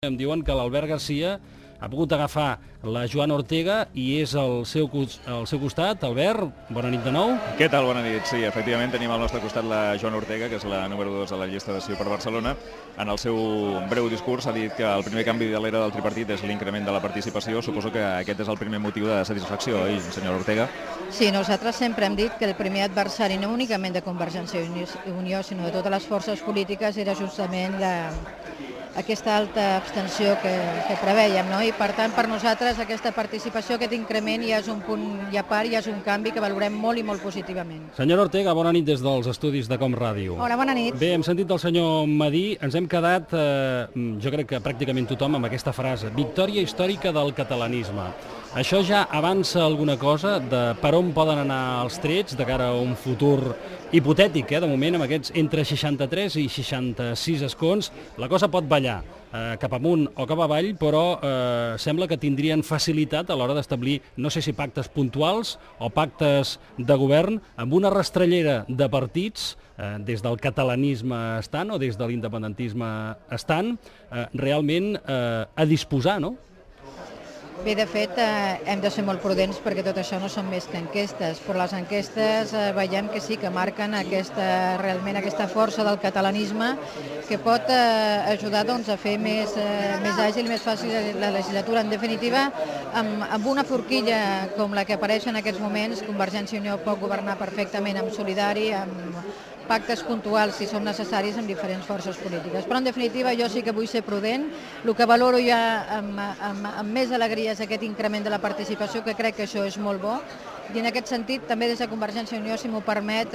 Em diuen que l'Albert Garcia ha pogut agafar la Joana Ortega i és al seu costat. Albert, bona nit de nou. Què tal? Bona nit. Sí, efectivament tenim al nostre costat la Joana Ortega, que és la número 2 a la llista de Sí per Barcelona. En el seu breu discurs ha dit que el primer canvi de l'era del tripartit és l'increment de la participació. Suposo que aquest és el primer motiu de satisfacció, oi, senyora Ortega? Sí, nosaltres sempre hem dit que el primer adversari no únicament de Convergència i Unió, sinó de totes les forces polítiques, era justament aquesta alta abstenció que prevèiem, no? I per tant, per nosaltres aquesta participació, aquest increment ja és un punt i a part, ja és un canvi que valorem molt i molt positivament. Senyora Ortega, bona nit des dels estudis de Com Ràdio. Hola, bona nit. Bé, hem sentit el senyor Madí, ens hem quedat, jo crec que pràcticament tothom, amb aquesta frase: victòria històrica del catalanisme. Això ja avança alguna cosa de per on poden anar els trets de cara a un futur hipotètic, de moment, amb aquests entre 63 i 66 escons. La cosa pot ballar cap amunt o cap avall, però sembla que tindrien facilitat a l'hora d'establir, no sé si pactes puntuals o pactes de govern, amb una rastrellera de partits, des del catalanisme estant o des de l'independentisme estant, realment a disposar, no? Bé, de fet, hem de ser molt prudents perquè tot això no són més que enquestes, però les enquestes veiem que sí que marquen realment aquesta força del catalanisme que pot ajudar a fer més àgil, més fàcil la legislatura. En definitiva, amb una forquilla com la que apareix en aquests moments, Convergència i Unió pot governar perfectament amb solidari, amb pactes puntuals, si són necessaris, amb diferents forces polítiques. Però, en definitiva, jo sí que vull ser prudent. El que valoro ja amb més alegria és aquest increment de la participació, que crec que això és molt bo. I en aquest sentit, també des de Convergència i Unió, si m'ho permet,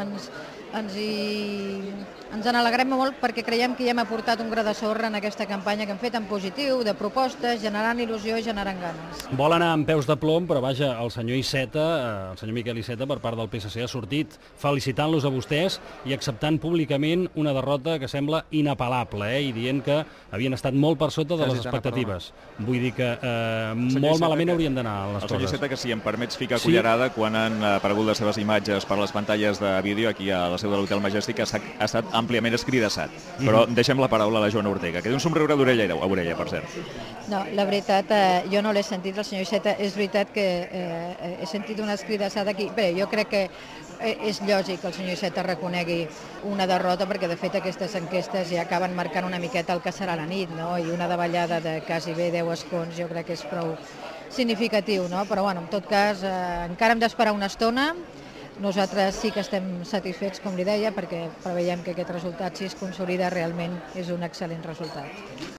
ens n'alegrem molt perquè creiem que ja hem aportat un gra de sorra en aquesta campanya que hem fet en positiu, de propostes, generant il·lusió i generant ganes. Vol anar amb peus de plom, però vaja, el senyor Iceta, el senyor Miquel Iceta, per part del PSC, ha sortit felicitant-los a vostès i acceptant públicament una derrota que sembla inapel·lable, i dient que havien estat molt per sota de les expectatives. Vull dir que molt malament haurien d'anar les coses. El senyor Iceta, que si em permets ficar cullerada, quan han aparegut les seves imatges per les pantalles de vídeo aquí a la seu de l'Hotel Majestic, ha estat àmpliament escridassat. Però deixem la paraula a la Joana Ortega, que té un somriure d'orella a orella, per cert. No, la veritat, jo no l'he sentit, el senyor Iceta. És veritat que he sentit una escridassada aquí. Bé, jo crec que és lògic que el senyor Iceta reconegui una derrota, perquè de fet aquestes enquestes ja acaben marcant una miqueta el que serà la nit, no? I una davallada de quasi bé 10 escons jo crec que és prou significatiu, no? Però bueno, en tot cas, encara hem d'esperar una estona. Nosaltres sí que estem satisfets, com li deia, perquè preveiem que aquest resultat, si es consolida, realment és un excel·lent resultat.